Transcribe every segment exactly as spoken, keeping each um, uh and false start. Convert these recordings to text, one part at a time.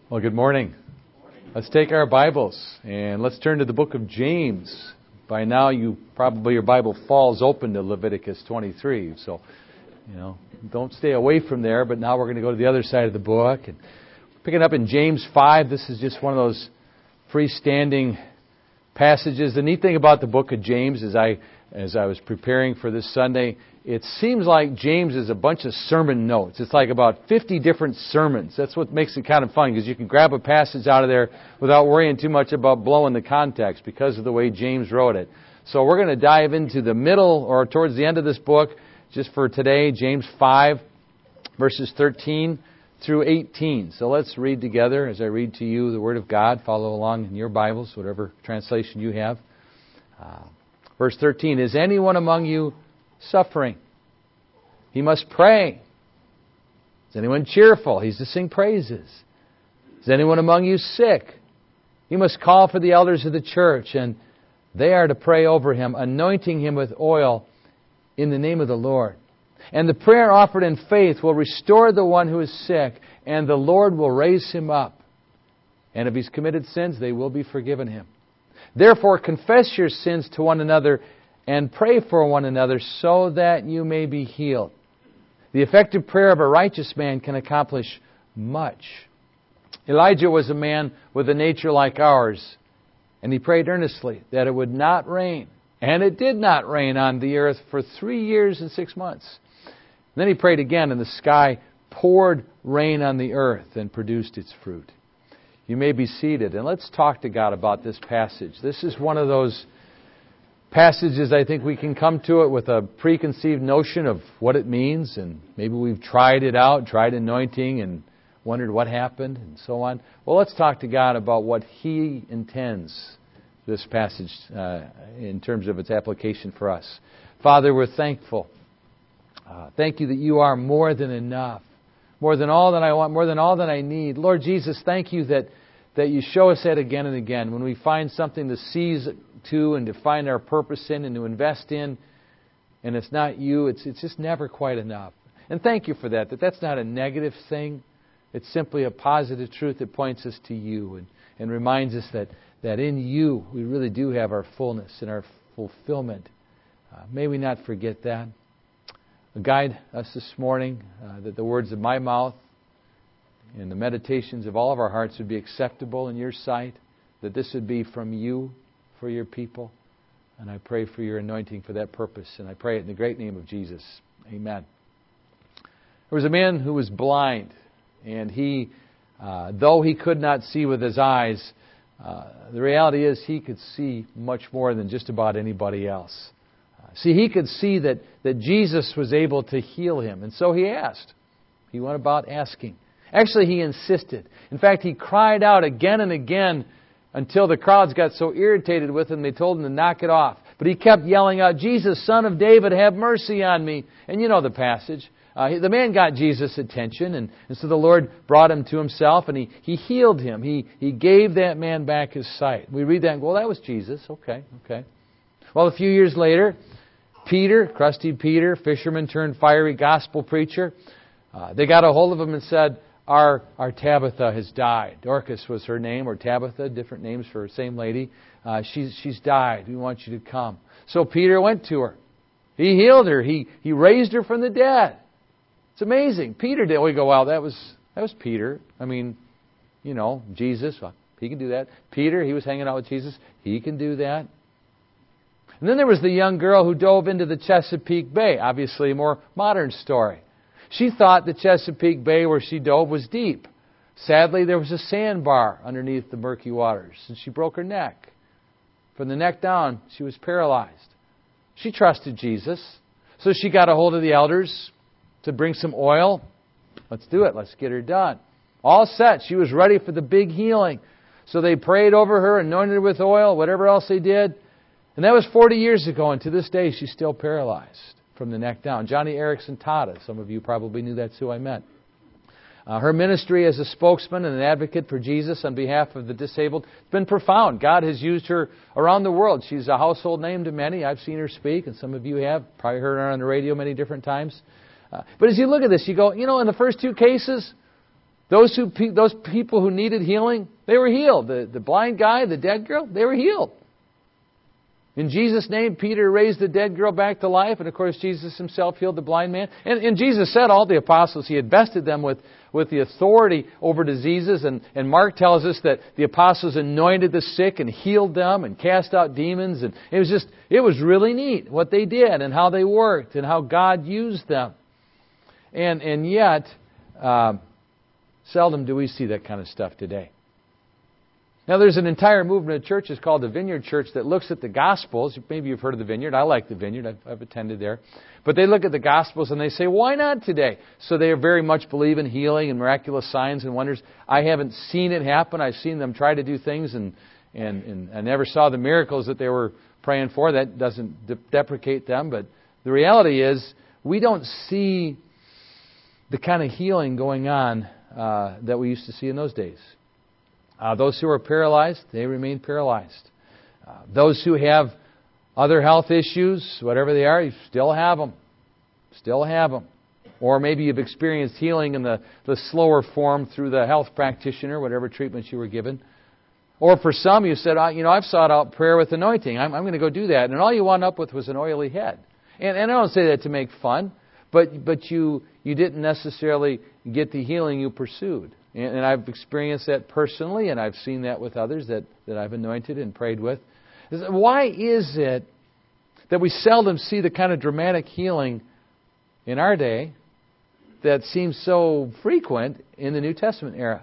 Well, good morning. Let's take our Bibles and let's turn to the book of James. By now, you probably your Bible falls open to Leviticus twenty-three, so you know don't stay away from there. But now we're going to go to the other side of the book and picking up in James five. This is just one of those freestanding passages. The neat thing about the book of James is I, as I was preparing for this Sunday, it seems like James is a bunch of sermon notes. It's like about fifty different sermons. That's what makes it kind of fun, because you can grab a passage out of there without worrying too much about blowing the context because of the way James wrote it. So we're going to dive into the middle or towards the end of this book just for today, James five, verses thirteen through eighteen. So let's read together as I read to you the Word of God. Follow along in your Bibles, whatever translation you have. Uh, verse thirteen, is anyone among you suffering? He must pray. Is anyone cheerful? He's to sing praises. Is anyone among you sick? He must call for the elders of the church, and they are to pray over him, anointing him with oil in the name of the Lord. And the prayer offered in faith will restore the one who is sick, and the Lord will raise him up. And if he's committed sins, they will be forgiven him. Therefore, confess your sins to one another and pray for one another so that you may be healed. The effective prayer of a righteous man can accomplish much. Elijah was a man with a nature like ours, and he prayed earnestly that it would not rain. And it did not rain on the earth for three years and six months. And then he prayed again, and the sky poured rain on the earth and produced its fruit. You may be seated, and let's talk to God about this passage. This is one of those passages I think we can come to it with a preconceived notion of what it means, and maybe we've tried it out, tried anointing, and wondered what happened, and so on. Well, let's talk to God about what He intends this passage uh, in terms of its application for us. Father, we're thankful. Uh, thank you that you are more than enough, more than all that I want, more than all that I need. Lord Jesus, thank you that, that you show us that again and again. When we find something to seize to and to find our purpose in and to invest in, and it's not you, it's it's just never quite enough. And thank you for that, that that's not a negative thing. It's simply a positive truth that points us to you and, and reminds us that, that in you we really do have our fullness and our fulfillment. Uh, may we not forget that. Guide us this morning, uh, that the words of my mouth and the meditations of all of our hearts would be acceptable in your sight, that this would be from you for your people. And I pray for your anointing for that purpose. And I pray it in the great name of Jesus. Amen. There was a man who was blind. And he, uh, though he could not see with his eyes, uh, the reality is he could see much more than just about anybody else. Uh, see, he could see that, that Jesus was able to heal him. And so he asked. He went about asking. Actually, he insisted. In fact, he cried out again and again until the crowds got so irritated with him, they told him to knock it off. But he kept yelling out, Jesus, Son of David, have mercy on me. And you know the passage. Uh, the man got Jesus' attention, and, and so the Lord brought him to himself, and he, he healed him. He, he gave that man back his sight. We read that and go, well, that was Jesus. Okay, okay. Well, a few years later, Peter, crusty Peter, fisherman turned fiery gospel preacher, uh, they got a hold of him and said, Our, our Tabitha has died. Dorcas was her name, or Tabitha, different names for the same lady. Uh, she's, she's died. We want you to come. So Peter went to her. He healed her. He, he raised her from the dead. It's amazing. Peter did. We go, wow, that was, that was Peter. I mean, you know, Jesus, well, he can do that. Peter, he was hanging out with Jesus. He can do that. And then there was the young girl who dove into the Chesapeake Bay. Obviously a more modern story. She thought the Chesapeake Bay where she dove was deep. Sadly, there was a sandbar underneath the murky waters, and she broke her neck. From the neck down, she was paralyzed. She trusted Jesus, so she got a hold of the elders to bring some oil. Let's do it. Let's get her done. All set. She was ready for the big healing. So they prayed over her, anointed her with oil, whatever else they did. And that was forty years ago, and to this day, she's still paralyzed from the neck down. Johnny Erickson Tata. Some of you probably knew that's who I meant. Uh, her ministry as a spokesman and an advocate for Jesus on behalf of the disabled has been profound. God has used her around the world. She's a household name to many. I've seen her speak, and some of you have probably heard her on the radio many different times. Uh, but as you look at this, you go, you know, in the first two cases, Those who those people who needed healing, they were healed. The, the blind guy, the dead girl, they were healed. In Jesus' name, Peter raised the dead girl back to life. And of course, Jesus himself healed the blind man. And, and Jesus said all the apostles, He had vested them with, with the authority over diseases. And, and Mark tells us that the apostles anointed the sick and healed them and cast out demons. And it was just, it was really neat what they did and how they worked and how God used them. And, and yet, uh, seldom do we see that kind of stuff today. Now, there's an entire movement of churches called the Vineyard Church that looks at the Gospels. Maybe you've heard of the Vineyard. I like the Vineyard. I've, I've attended there. But they look at the Gospels and they say, why not today? So they very much believe in healing and miraculous signs and wonders. I haven't seen it happen. I've seen them try to do things, and, and, and I never saw the miracles that they were praying for. That doesn't de- deprecate them. But the reality is, we don't see the kind of healing going on uh, that we used to see in those days. Uh, those who are paralyzed, they remain paralyzed. Uh, those who have other health issues, whatever they are, you still have them. Still have them. Or maybe you've experienced healing in the, the slower form through the health practitioner, whatever treatments you were given. Or for some, you said, you know, I've sought out prayer with anointing. I'm, I'm going to go do that. And all you wound up with was an oily head. And, and I don't say that to make fun, but, but you, you didn't necessarily get the healing you pursued. And I've experienced that personally, and I've seen that with others that, that I've anointed and prayed with. Why is it that we seldom see the kind of dramatic healing in our day that seems so frequent in the New Testament era?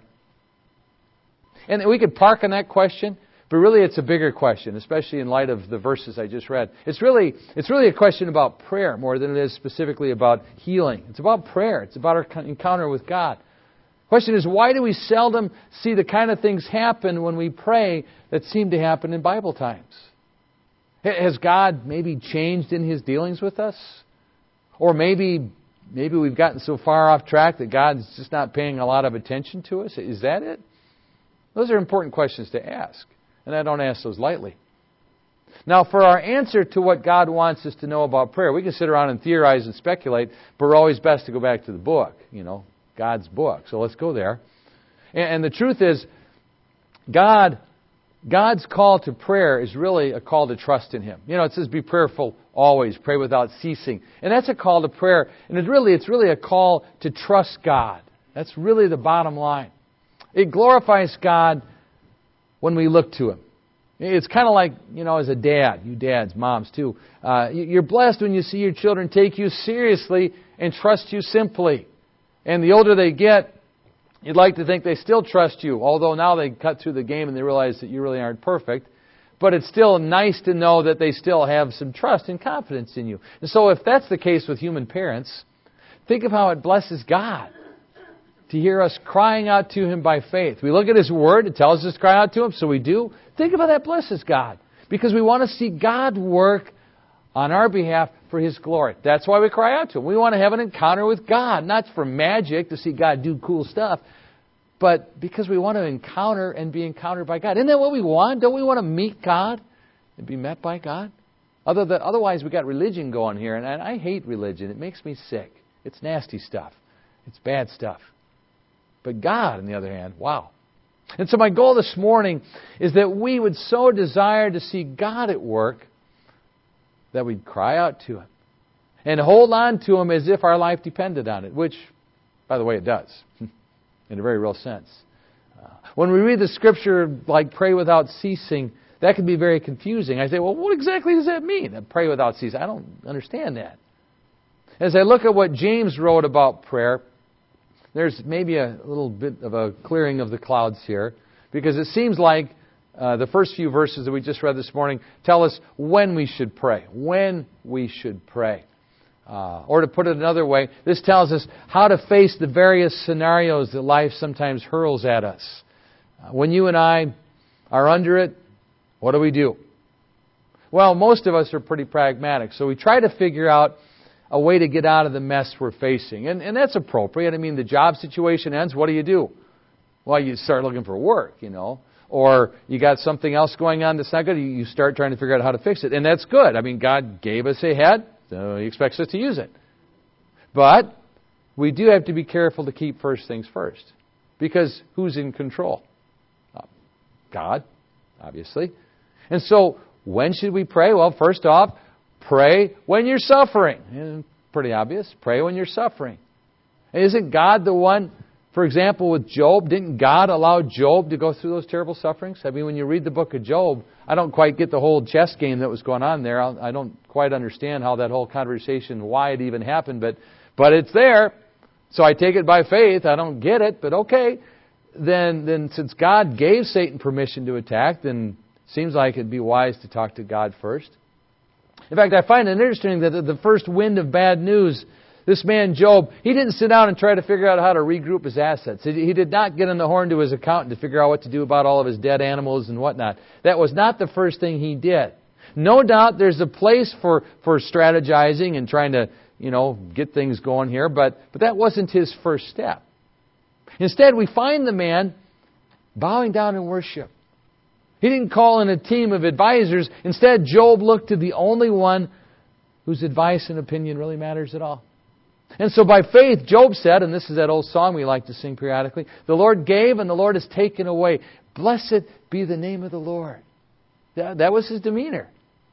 And we could park on that question, but really it's a bigger question, especially in light of the verses I just read. It's really, it's really a question about prayer more than it is specifically about healing. It's about prayer. It's about our encounter with God. The question is, why do we seldom see the kind of things happen when we pray that seem to happen in Bible times? Has God maybe changed in His dealings with us? Or maybe maybe we've gotten so far off track that God's just not paying a lot of attention to us? Is that it? Those are important questions to ask, and I don't ask those lightly. Now, for our answer to what God wants us to know about prayer, we can sit around and theorize and speculate, but we're always best to go back to the book, you know. God's book. So let's go there. And, and the truth is, God, God's call to prayer is really a call to trust in Him. You know, it says, be prayerful always, pray without ceasing. And that's a call to prayer. And it's really, it's really a call to trust God. That's really the bottom line. It glorifies God when we look to Him. It's kind of like, you know, as a dad, you dads, moms too, uh, you're blessed when you see your children take you seriously and trust you simply. And the older they get, you'd like to think they still trust you, although now they cut through the game and they realize that you really aren't perfect. But it's still nice to know that they still have some trust and confidence in you. And so if that's the case with human parents, think of how it blesses God to hear us crying out to Him by faith. We look at His Word, it tells us to cry out to Him, so we do. Think of how that blesses God. Because we want to see God work on our behalf for His glory. That's why we cry out to Him. We want to have an encounter with God, not for magic to see God do cool stuff, but because we want to encounter and be encountered by God. Isn't that what we want? Don't we want to meet God and be met by God? Other than, otherwise, we got religion going here, and I hate religion. It makes me sick. It's nasty stuff. It's bad stuff. But God, on the other hand, wow. And so my goal this morning is that we would so desire to see God at work that we'd cry out to Him and hold on to Him as if our life depended on it, which, by the way, it does, in a very real sense. Uh, when we read the Scripture like pray without ceasing, that can be very confusing. I say, well, what exactly does that mean, pray without ceasing? I don't understand that. As I look at what James wrote about prayer, there's maybe a little bit of a clearing of the clouds here, because it seems like Uh, the first few verses that we just read this morning tell us when we should pray. When we should pray. Uh, or to put it another way, this tells us how to face the various scenarios that life sometimes hurls at us. Uh, when you and I are under it, what do we do? Well, most of us are pretty pragmatic, so we try to figure out a way to get out of the mess we're facing. And, and that's appropriate. I mean, the job situation ends, what do you do? Well, you start looking for work, you know. Or you got something else going on that's not good, you start trying to figure out how to fix it. And that's good. I mean, God gave us a head, so He expects us to use it. But we do have to be careful to keep first things first. Because who's in control? Uh, God, obviously. And so, when should we pray? Well, first off, pray when you're suffering. And pretty obvious. Pray when you're suffering. Isn't God the one, for example, with Job, didn't God allow Job to go through those terrible sufferings? I mean, when you read the book of Job, I don't quite get the whole chess game that was going on there. I don't quite understand how that whole conversation, why it even happened, but but it's there. So I take it by faith. I don't get it, but okay. Then, then since God gave Satan permission to attack, then it seems like it'd be wise to talk to God first. In fact, I find it interesting that the first wind of bad news, this man Job, he didn't sit down and try to figure out how to regroup his assets. He did not get on the horn to his accountant to figure out what to do about all of his dead animals and whatnot. That was not the first thing he did. No doubt there's a place for, for strategizing and trying to, you know, get things going here, but, but that wasn't his first step. Instead, we find the man bowing down in worship. He didn't call in a team of advisors. Instead, Job looked to the only one whose advice and opinion really matters at all. And so by faith, Job said, and this is that old song we like to sing periodically, the Lord gave and the Lord has taken away. Blessed be the name of the Lord. That, that was his demeanor.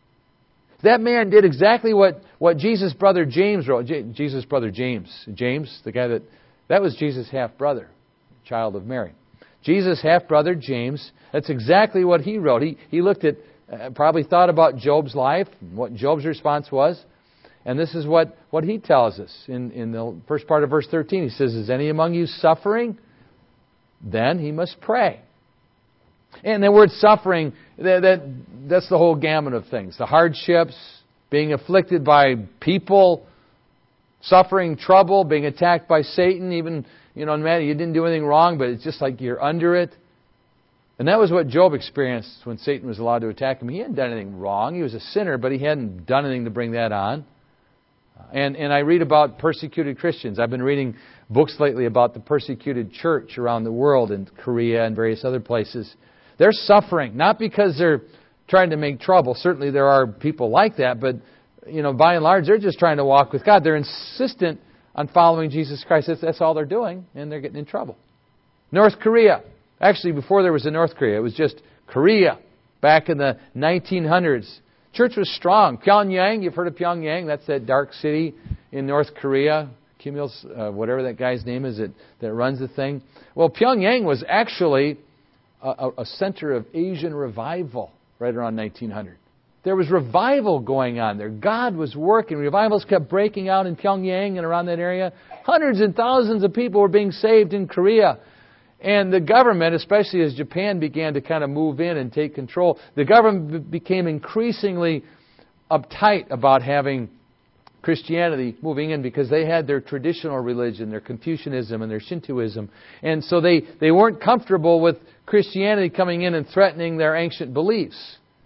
That man did exactly what, what Jesus' brother James wrote. J- Jesus' brother James. James, the guy that, that was Jesus' half-brother, child of Mary. Jesus' half-brother James, that's exactly what he wrote. He, he looked at, uh, probably thought about Job's life, what Job's response was. And this is what, what he tells us in, in the first part of verse thirteen. He says, is any among you suffering? Then he must pray. And the word suffering, that, that that's the whole gamut of things. The hardships, being afflicted by people, suffering trouble, being attacked by Satan, even, you know, man, you didn't do anything wrong, but it's just like you're under it. And that was what Job experienced when Satan was allowed to attack him. He hadn't done anything wrong. He was a sinner, but he hadn't done anything to bring that on. And and I read about persecuted Christians. I've been reading books lately about the persecuted church around the world in Korea and various other places. They're suffering, not because they're trying to make trouble. Certainly there are people like that, but you know, by and large, they're just trying to walk with God. They're insistent on following Jesus Christ. That's, that's all they're doing, and they're getting in trouble. North Korea. Actually, before there was a North Korea, it was just Korea back in the nineteen hundreds. Church was strong. Pyongyang, you've heard of Pyongyang. That's that dark city in North Korea. Kim Il, uh, whatever that guy's name is that, that runs the thing. Well, Pyongyang was actually a, a center of Asian revival right around nineteen hundred. There was revival going on there. God was working. Revivals kept breaking out in Pyongyang and around that area. Hundreds and thousands of people were being saved in Korea. And the government, especially as Japan began to kind of move in and take control, the government became increasingly uptight about having Christianity moving in because they had their traditional religion, their Confucianism and their Shintoism. And so they, they weren't comfortable with Christianity coming in and threatening their ancient beliefs.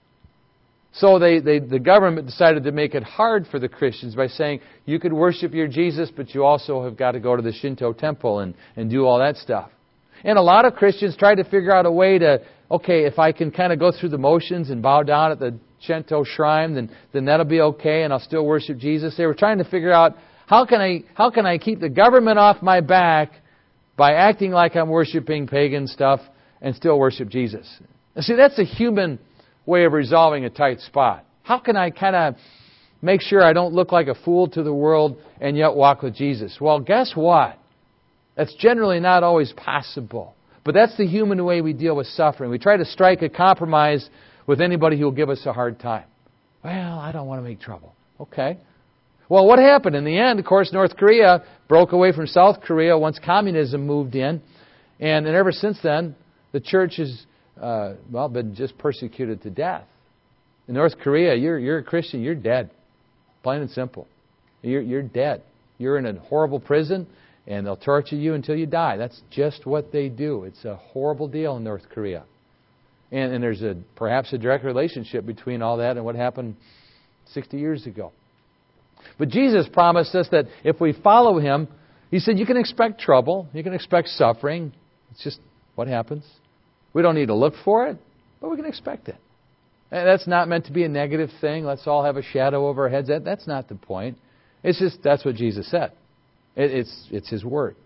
So they, they, the government decided to make it hard for the Christians by saying, you could worship your Jesus, but you also have got to go to the Shinto temple and, and do all that stuff. And a lot of Christians tried to figure out a way to, okay, if I can kind of go through the motions and bow down at the Shinto shrine, then, then that'll be okay and I'll still worship Jesus. They were trying to figure out, how can I, how can I keep the government off my back by acting like I'm worshiping pagan stuff and still worship Jesus? And see, that's a human way of resolving a tight spot. How can I kind of make sure I don't look like a fool to the world and yet walk with Jesus? Well, guess what? That's generally not always possible. But that's the human way we deal with suffering. We try to strike a compromise with anybody who will give us a hard time. Well, I don't want to make trouble. Okay. Well, what happened? In the end, of course, North Korea broke away from South Korea once communism moved in. And, and ever since then, the church has, uh, well, been just persecuted to death. In North Korea, you're, you're a Christian, you're dead. Plain and simple. You're, you're dead. You're in a horrible prison. And they'll torture you until you die. That's just what they do. It's a horrible deal in North Korea. And, and there's a perhaps a direct relationship between all that and what happened sixty years ago. But Jesus promised us that if we follow Him, He said you can expect trouble. You can expect suffering. It's just what happens. We don't need to look for it, but we can expect it. And that's not meant to be a negative thing. Let's all have a shadow over our heads. That, that's not the point. It's just that's what Jesus said. It's it's His Word.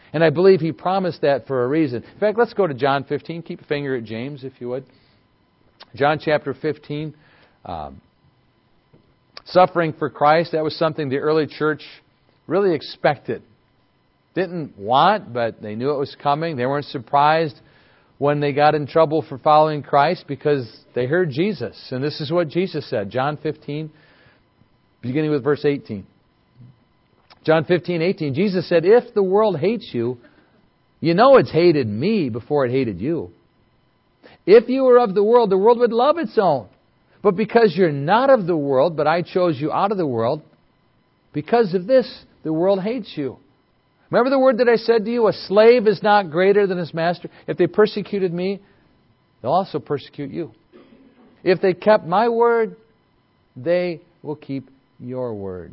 And I believe He promised that for a reason. In fact, let's go to John fifteen. Keep a finger at James, if you would. John chapter fifteen. Um, suffering for Christ, that was something the early church really expected. Didn't want, but they knew it was coming. They weren't surprised when they got in trouble for following Christ because they heard Jesus. And this is what Jesus said. John fifteen, beginning with verse eighteen. John fifteen, eighteen. Jesus said, if the world hates you, you know it's hated me before it hated you. If you were of the world, the world would love its own. But because you're not of the world, but I chose you out of the world, because of this, the world hates you. Remember the word that I said to you? A slave is not greater than his master. If they persecuted me, they'll also persecute you. If they kept my word, they will keep your word.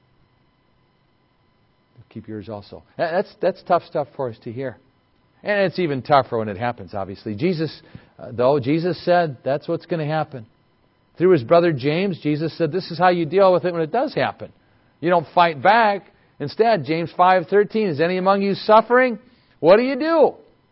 They'll keep yours also. That's, that's tough stuff for us to hear. And it's even tougher when it happens, obviously. Jesus, uh, though, Jesus said that's what's going to happen. Through his brother James, Jesus said this is how you deal with it when it does happen. You don't fight back. Instead, James five thirteen, is any among you suffering? What do you do?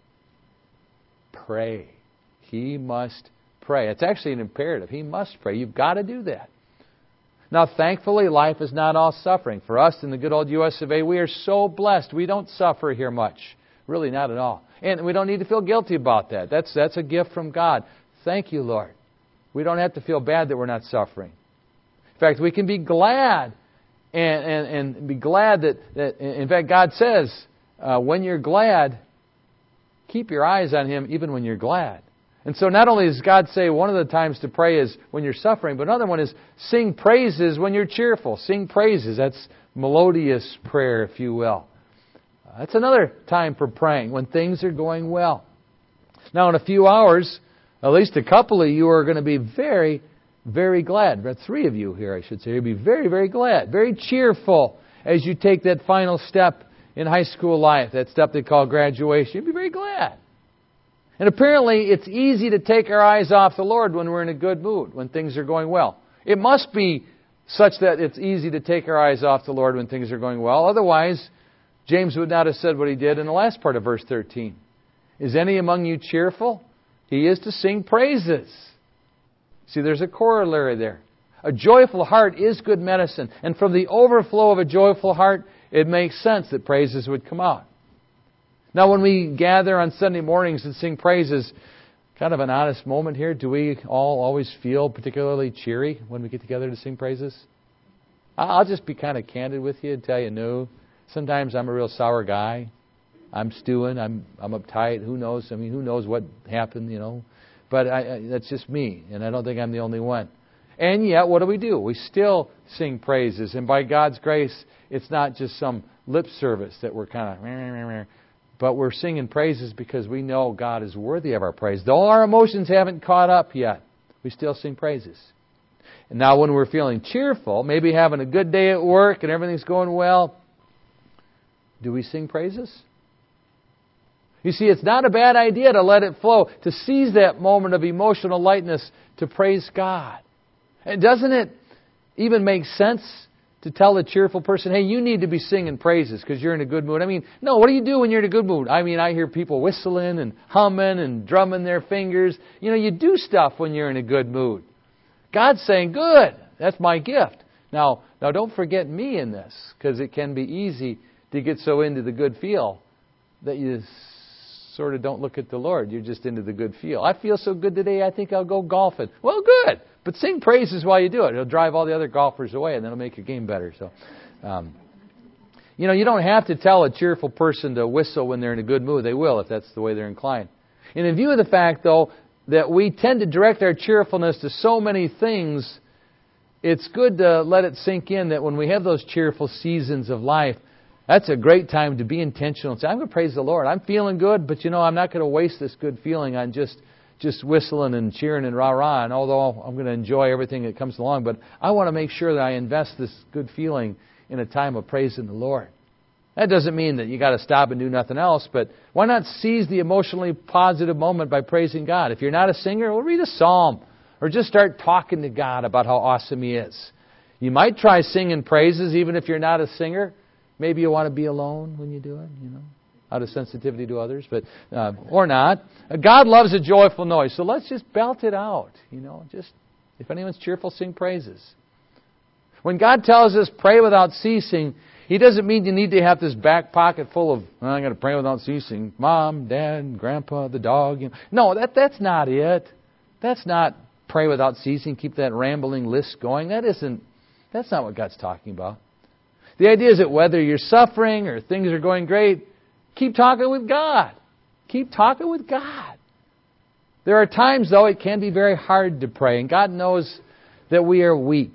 Pray. He must pray. It's actually an imperative. He must pray. You've got to do that. Now, thankfully, life is not all suffering. For us in the good old U S of A, we are so blessed. We don't suffer here much. Really, not at all. And we don't need to feel guilty about that. That's, that's a gift from God. Thank you, Lord. We don't have to feel bad that we're not suffering. In fact, we can be glad and, and, and be glad that, that, in fact, God says, uh, when you're glad, keep your eyes on Him even when you're glad. And so not only does God say one of the times to pray is when you're suffering, but another one is sing praises when you're cheerful. Sing praises. That's melodious prayer, if you will. Uh, that's another time for praying when things are going well. Now, in a few hours, at least a couple of you are going to be very, very glad. Three of you here, I should say. You'll be very, very glad, very cheerful as you take that final step in high school life, that step they call graduation. You'll be very glad. And apparently, it's easy to take our eyes off the Lord when we're in a good mood, when things are going well. It must be such that it's easy to take our eyes off the Lord when things are going well. Otherwise, James would not have said what he did in the last part of verse thirteen. Is any among you cheerful? He is to sing praises. See, there's a corollary there. A joyful heart is good medicine. And from the overflow of a joyful heart, it makes sense that praises would come out. Now, when we gather on Sunday mornings and sing praises, kind of an honest moment here, do we all always feel particularly cheery when we get together to sing praises? I'll just be kind of candid with you and tell you, no. Sometimes I'm a real sour guy. I'm stewing. I'm I'm uptight. Who knows? I mean, who knows what happened, you know? But I, I, that's just me, and I don't think I'm the only one. And yet, what do we do? We still sing praises. And by God's grace, it's not just some lip service that we're kind of... But we're singing praises because we know God is worthy of our praise. Though our emotions haven't caught up yet, we still sing praises. And now when we're feeling cheerful, maybe having a good day at work and everything's going well, do we sing praises? You see, it's not a bad idea to let it flow, to seize that moment of emotional lightness to praise God. And doesn't it even make sense to tell a cheerful person, hey, you need to be singing praises because you're in a good mood? I mean, no, what do you do when you're in a good mood? I mean, I hear people whistling and humming and drumming their fingers. You know, you do stuff when you're in a good mood. God's saying, good, that's my gift. Now, now don't forget me in this, because it can be easy to get so into the good feel that you sort of don't look at the Lord. You're just into the good feel. I feel so good today, I think I'll go golfing. Well, good. But sing praises while you do it. It'll drive all the other golfers away, and that'll make your game better. So, um, you know, you don't have to tell a cheerful person to whistle when they're in a good mood. They will if that's the way they're inclined. And in view of the fact, though, that we tend to direct our cheerfulness to so many things, it's good to let it sink in that when we have those cheerful seasons of life, that's a great time to be intentional and say, I'm going to praise the Lord. I'm feeling good, but you know, I'm not going to waste this good feeling on just, just whistling and cheering and rah-rah. And although I'm going to enjoy everything that comes along, but I want to make sure that I invest this good feeling in a time of praising the Lord. That doesn't mean that you got to stop and do nothing else, but why not seize the emotionally positive moment by praising God? If you're not a singer, well, read a psalm or just start talking to God about how awesome He is. You might try singing praises even if you're not a singer. Maybe you want to be alone when you do it, you know. out of sensitivity to others, but uh, or not. God loves a joyful noise, so let's just belt it out. You know, just if anyone's cheerful, sing praises. When God tells us pray without ceasing, He doesn't mean you need to have this back pocket full of, well, I'm going to pray without ceasing. Mom, Dad, Grandpa, the dog. You know. No, that that's not it. That's not pray without ceasing. Keep that rambling list going. That isn't. That's not what God's talking about. The idea is that whether you're suffering or things are going great, keep talking with God. Keep talking with God. There are times, though, it can be very hard to pray, and God knows that we are weak.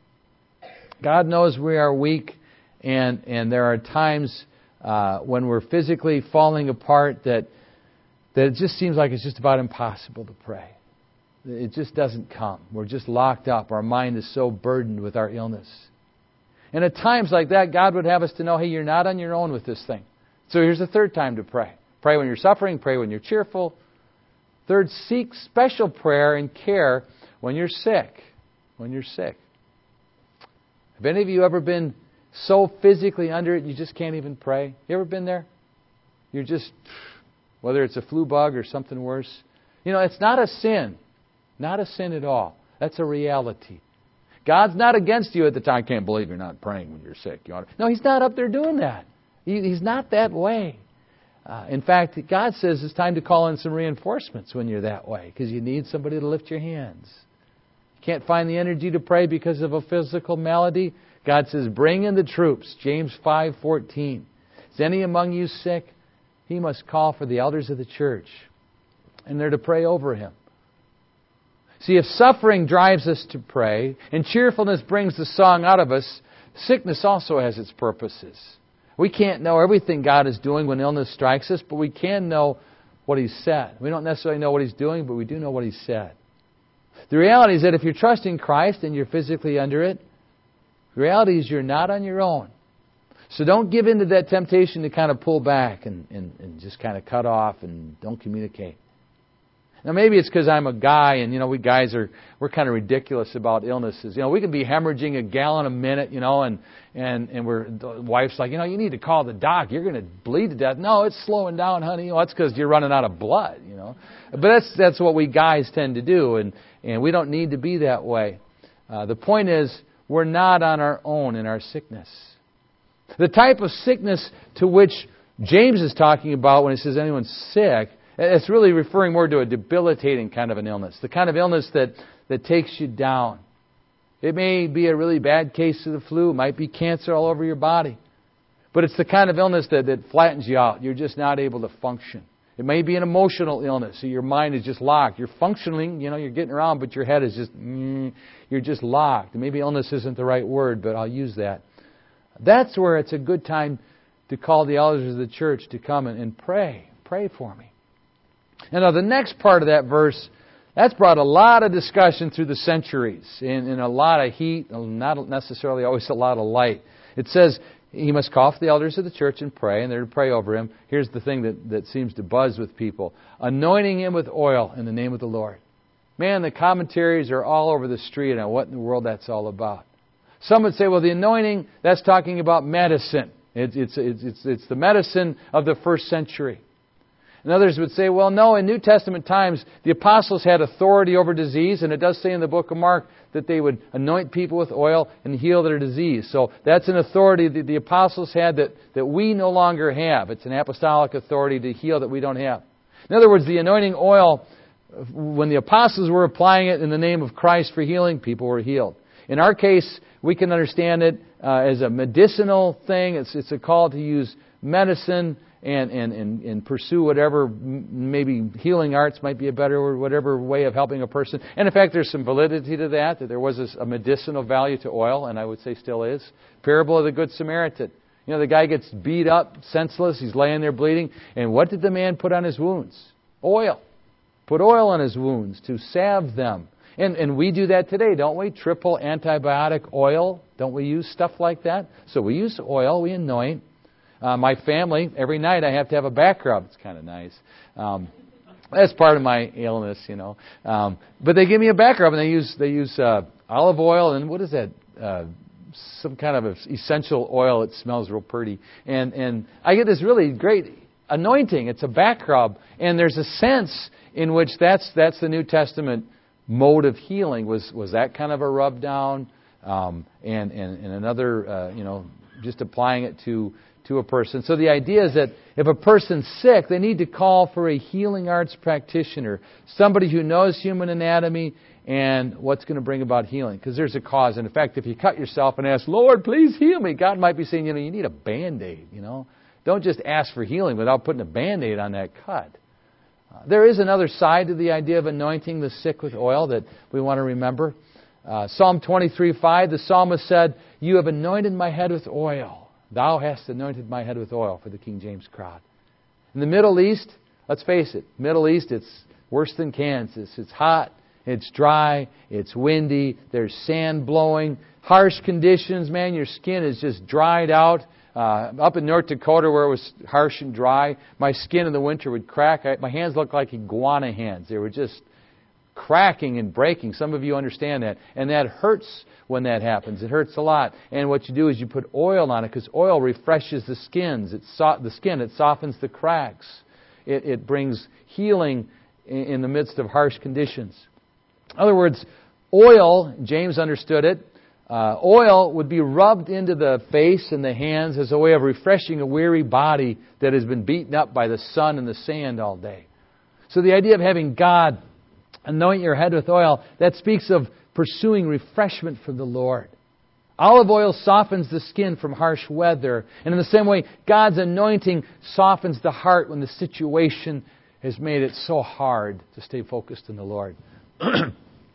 God knows we are weak, and, and there are times uh, when we're physically falling apart that, that it just seems like it's just about impossible to pray. It just doesn't come. We're just locked up. Our mind is so burdened with our illness. And at times like that, God would have us to know, hey, you're not on your own with this thing. So here's the third time to pray. Pray when you're suffering. Pray when you're cheerful. Third, seek special prayer and care when you're sick. When you're sick. Have any of you ever been so physically under it you just can't even pray? You ever been there? You're just, whether it's a flu bug or something worse. You know, it's not a sin. Not a sin at all. That's a reality. God's not against you at the time. I can't believe you're not praying when you're sick. You ought to. No, He's not up there doing that. He, he's not that way. Uh, in fact, God says it's time to call in some reinforcements when you're that way, because you need somebody to lift your hands. You can't find the energy to pray because of a physical malady. God says, bring in the troops. James five fourteen. Is any among you sick? He must call for the elders of the church, and they're to pray over him. See, if suffering drives us to pray, and cheerfulness brings the song out of us, sickness also has its purposes. We can't know everything God is doing when illness strikes us, but we can know what He's said. We don't necessarily know what He's doing, but we do know what He's said. The reality is that if you're trusting Christ and you're physically under it, the reality is you're not on your own. So don't give in to that temptation to kind of pull back and, and, and just kind of cut off and don't communicate. Now maybe it's because I'm a guy and, you know, we guys are, we're kind of ridiculous about illnesses. You know, we can be hemorrhaging a gallon a minute, you know, and, and, and we're, the wife's like, you know, you need to call the doc. You're going to bleed to death. No, it's slowing down, honey. Well, that's because you're running out of blood, you know. But that's, that's what we guys tend to do, and, and we don't need to be that way. Uh, the point is, we're not on our own in our sickness. The type of sickness to which James is talking about when he says anyone's sick, it's really referring more to a debilitating kind of an illness. The kind of illness that, that takes you down. It may be a really bad case of the flu. It might be cancer all over your body. But it's the kind of illness that, that flattens you out. You're just not able to function. It may be an emotional illness. So your mind is just locked. You're functioning, you know, you're getting around, but your head is just, mm, you're just locked. Maybe illness isn't the right word, but I'll use that. That's where it's a good time to call the elders of the church to come and, and pray. Pray for me. And now the next part of that verse, that's brought a lot of discussion through the centuries and, and a lot of heat, not necessarily always a lot of light. It says he must call for the elders of the church and pray, and they're to pray over him. Here's the thing that, that seems to buzz with people. Anointing him with oil in the name of the Lord. Man, the commentaries are all over the street on what in the world that's all about. Some would say, well, the anointing, that's talking about medicine. It's, it's, it's, it's, it's the medicine of the first century. And others would say, well, no, in New Testament times, the apostles had authority over disease, and it does say in the book of Mark that they would anoint people with oil and heal their disease. So that's an authority that the apostles had that, that we no longer have. It's an apostolic authority to heal that we don't have. In other words, the anointing oil, when the apostles were applying it in the name of Christ for healing, people were healed. In our case, we can understand it uh, as a medicinal thing. It's, it's a call to use medicine and, and, and, and pursue whatever, maybe healing arts might be a better word, whatever way of helping a person. And in fact, there's some validity to that, that there was a medicinal value to oil, and I would say still is. Parable of the Good Samaritan. You know, the guy gets beat up, senseless, he's laying there bleeding, and what did the man put on his wounds? Oil. Put oil on his wounds to salve them. And, and we do that today, don't we? Triple antibiotic oil. Don't we use stuff like that? So we use oil, we anoint. Uh, my family, every night I have to have a back rub. It's kind of nice. Um, that's part of my illness, you know. Um, but they give me a back rub, and they use they use uh, olive oil, and what is that? Uh, some kind of essential oil that smells real pretty. And and I get this really great anointing. It's a background. And there's a sense in which that's that's the New Testament mode of healing. Was was that kind of a rub down? Um, and, and, and another, uh, you know, just applying it to, to a person. So the idea is that if a person's sick, they need to call for a healing arts practitioner, somebody who knows human anatomy and what's going to bring about healing. Because there's a cause. And in fact, if you cut yourself and ask, Lord, please heal me, God might be saying, you know, you need a Band-Aid, you know. Don't just ask for healing without putting a Band-Aid on that cut. Uh, there is another side to the idea of anointing the sick with oil that we want to remember. Uh, Psalm twenty-three five, the psalmist said, you have anointed my head with oil. Thou hast anointed my head with oil, for the King James crowd. In the Middle East, let's face it, Middle East, it's worse than Kansas. It's hot, it's dry, it's windy, there's sand blowing, harsh conditions, man, your skin is just dried out. Uh, up in North Dakota where it was harsh and dry, my skin in the winter would crack. I, my hands looked like iguana hands. They were just cracking and breaking. Some of you understand that. And that hurts when that happens. It hurts a lot. And what you do is you put oil on it because oil refreshes the skins. It so- the skin. It softens the cracks. It, it brings healing in, in the midst of harsh conditions. In other words, oil, James understood it, uh, oil would be rubbed into the face and the hands as a way of refreshing a weary body that has been beaten up by the sun and the sand all day. So the idea of having God anoint your head with oil, that speaks of pursuing refreshment from the Lord. Olive oil softens the skin from harsh weather. And in the same way, God's anointing softens the heart when the situation has made it so hard to stay focused on the Lord. the,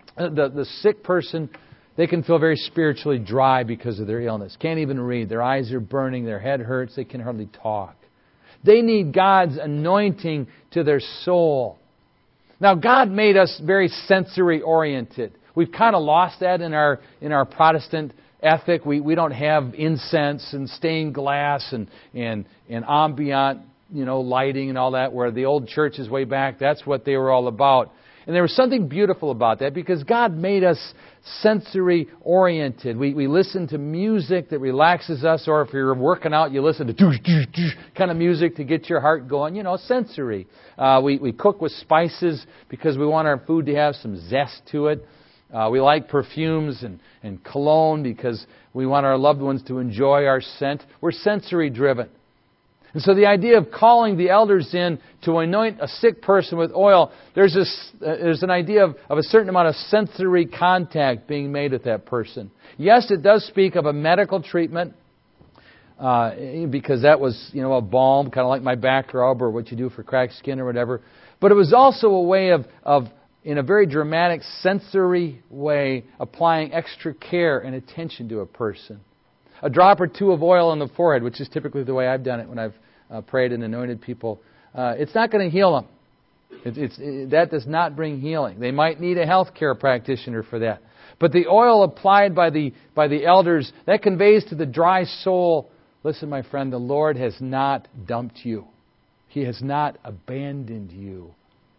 the sick person, they can feel very spiritually dry because of their illness. Can't even read. Their eyes are burning. Their head hurts. They can hardly talk. They need God's anointing to their soul. Now, God made us very sensory-oriented. We've kind of lost that in our in our Protestant ethic. We we don't have incense and stained glass and and and ambient, you know, lighting and all that. Where the old churches way back, that's what they were all about. And there was something beautiful about that because God made us sensory-oriented. We we listen to music that relaxes us, or if you're working out, you listen to doosh, doosh, doosh kind of music to get your heart going. You know, sensory. Uh, we, we cook with spices because we want our food to have some zest to it. Uh, we like perfumes and, and cologne because we want our loved ones to enjoy our scent. We're sensory-driven. And so the idea of calling the elders in to anoint a sick person with oil, there's this, uh, there's an idea of, of a certain amount of sensory contact being made with that person. Yes, it does speak of a medical treatment, uh, because that was, you know, a balm, kind of like my back rub or what you do for cracked skin or whatever. But it was also a way of, of, in a very dramatic, sensory way, applying extra care and attention to a person. A drop or two of oil on the forehead, which is typically the way I've done it when I've uh, prayed and anointed people. Uh, it's not going to heal them. It, it's, it, that does not bring healing. They might need a health care practitioner for that. But the oil applied by the by the elders, that conveys to the dry soul, listen, my friend, the Lord has not dumped you. He has not abandoned you.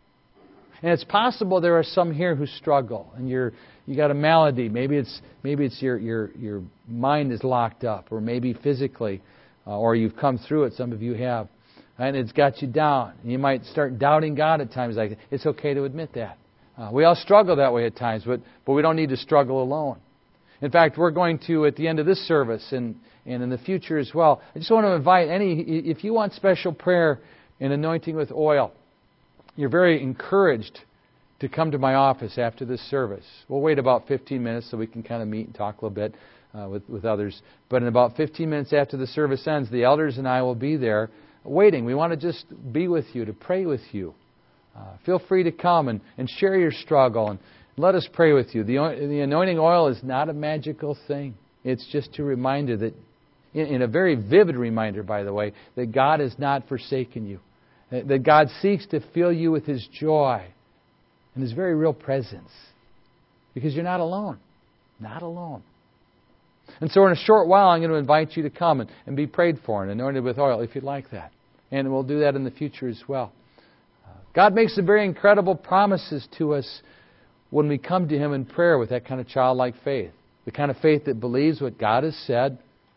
And it's possible there are some here who struggle, and you're you got a malady. Maybe it's maybe it's your your your mind is locked up, or maybe physically, uh, or you've come through it. Some of you have, and it's got you down. You might start doubting God at times. Like it's okay to admit that. Uh, we all struggle that way at times, but but we don't need to struggle alone. In fact, we're going to at the end of this service and and in the future as well. I just want to invite any if you want special prayer and anointing with oil. You're very encouraged to come to my office after this service. We'll wait about fifteen minutes so we can kind of meet and talk a little bit uh, with, with others. But in about fifteen minutes after the service ends, the elders and I will be there waiting. We want to just be with you, to pray with you. Uh, feel free to come and, and share your struggle and let us pray with you. The, the anointing oil is not a magical thing. It's just a reminder that, in, in a very vivid reminder, by the way, that God has not forsaken you. That God seeks to fill you with His joy and His very real presence. Because you're not alone. Not alone. And so in a short while, I'm going to invite you to come and, and be prayed for and anointed with oil if you'd like that. And we'll do that in the future as well. Uh, God makes some very incredible promises to us when we come to Him in prayer with that kind of childlike faith. The kind of faith that believes what God has said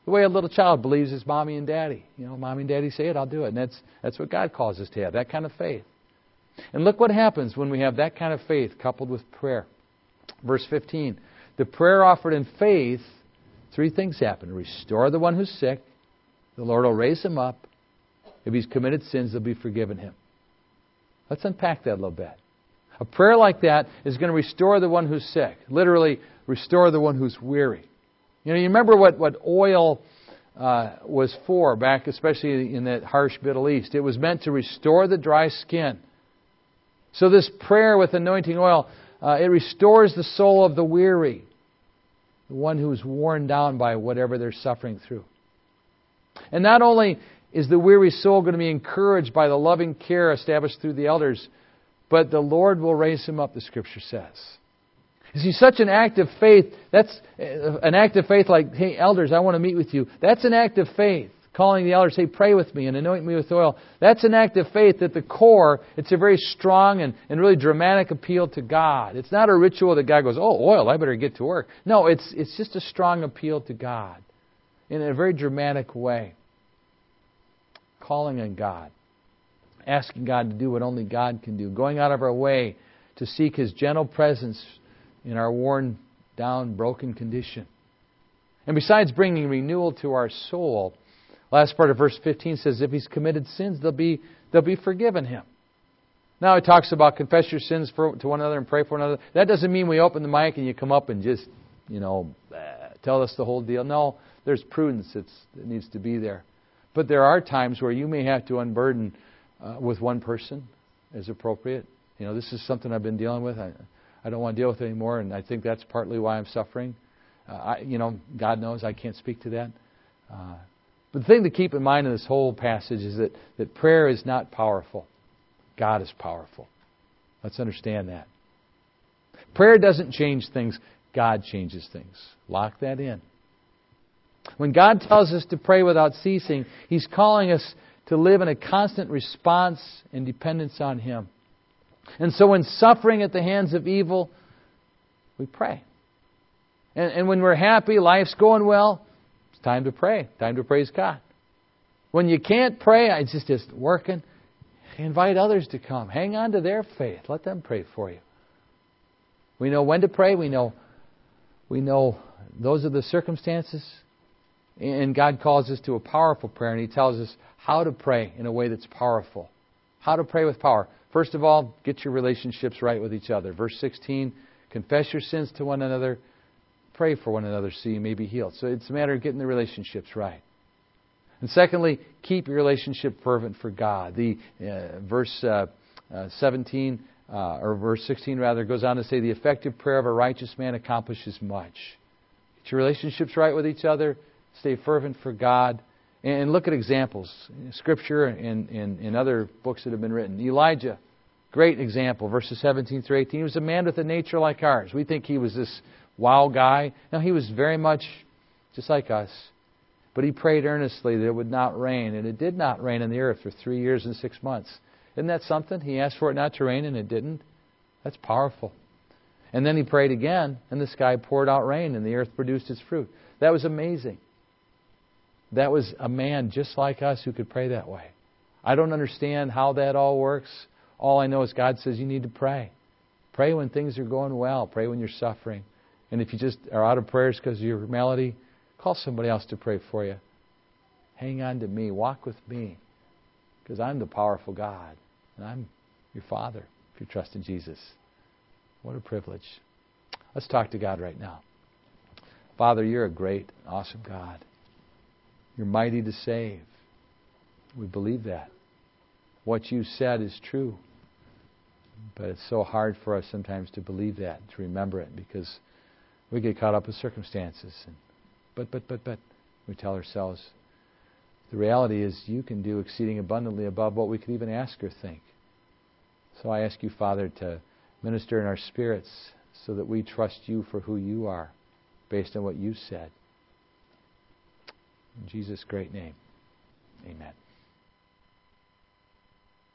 The way a little child believes his mommy and daddy. You know, mommy and daddy say it, I'll do it. And that's, that's what God calls us to have, that kind of faith. And look what happens when we have that kind of faith coupled with prayer. Verse fifteen, the prayer offered in faith, three things happen. Restore the one who's sick. The Lord will raise him up. If he's committed sins, they'll be forgiven him. Let's unpack that a little bit. A prayer like that is going to restore the one who's sick. Literally, restore the one who's weary. You know, you remember what, what oil uh, was for back, especially in that harsh Middle East. It was meant to restore the dry skin. So this prayer with anointing oil, uh, it restores the soul of the weary, the one who is worn down by whatever they're suffering through. And not only is the weary soul going to be encouraged by the loving care established through the elders, but the Lord will raise him up, the Scripture says. You see, such an act of faith, that's an act of faith like, hey, elders, I want to meet with you. That's an act of faith. Calling the elders, hey, pray with me and anoint me with oil. That's an act of faith at the core. It's a very strong and, and really dramatic appeal to God. It's not a ritual that God goes, oh, oil, I better get to work. No, it's it's just a strong appeal to God in a very dramatic way. Calling on God. Asking God to do what only God can do. Going out of our way to seek His gentle presence in our worn down, broken condition. And besides bringing renewal to our soul, last part of verse fifteen says, if he's committed sins, they'll be they'll be forgiven him. Now it talks about confess your sins for, to one another and pray for one another. That doesn't mean we open the mic and you come up and just, you know, tell us the whole deal. No, there's prudence that's, that needs to be there. But there are times where you may have to unburden uh, with one person as appropriate. You know, this is something I've been dealing with. I, I don't want to deal with it anymore, and I think that's partly why I'm suffering. Uh, I, you know, God knows I can't speak to that. Uh, but the thing to keep in mind in this whole passage is that, that prayer is not powerful. God is powerful. Let's understand that. Prayer doesn't change things. God changes things. Lock that in. When God tells us to pray without ceasing, He's calling us to live in a constant response and dependence on Him. And so when suffering at the hands of evil, we pray. And, and when we're happy, life's going well, it's time to pray. Time to praise God. When you can't pray, it's just, just working, invite others to come. Hang on to their faith. Let them pray for you. We know when to pray. We know, we know those are the circumstances. And God calls us to a powerful prayer, and He tells us how to pray in a way that's powerful. How to pray with power. First of all, get your relationships right with each other. Verse sixteen, confess your sins to one another, pray for one another so you may be healed. So it's a matter of getting the relationships right. And secondly, keep your relationship fervent for God. The uh, verse uh, uh, seventeen, uh, or verse sixteen rather, goes on to say, the effective prayer of a righteous man accomplishes much. Get your relationships right with each other. Stay fervent for God. And look at examples. Scripture and in other books that have been written. Elijah, great example. Verses seventeen through eighteen. He was a man with a nature like ours. We think he was this wow guy. No, he was very much just like us. But he prayed earnestly that it would not rain. And it did not rain on the earth for three years and six months. Isn't that something? He asked for it not to rain and it didn't. That's powerful. And then he prayed again and the sky poured out rain and the earth produced its fruit. That was amazing. That was a man just like us who could pray that way. I don't understand how that all works. All I know is God says you need to pray. Pray when things are going well. Pray when you're suffering. And if you just are out of prayers because of your malady, call somebody else to pray for you. Hang on to me. Walk with me. Because I'm the powerful God. And I'm your Father if you trust in Jesus. What a privilege. Let's talk to God right now. Father, you're a great, awesome God. You're mighty to save. We believe that. What you said is true. But it's so hard for us sometimes to believe that, to remember it, because we get caught up with circumstances. And, but, but, but, but, we tell ourselves, the reality is you can do exceeding abundantly above what we could even ask or think. So I ask you, Father, to minister in our spirits so that we trust you for who you are, based on what you said. In Jesus' great name, amen.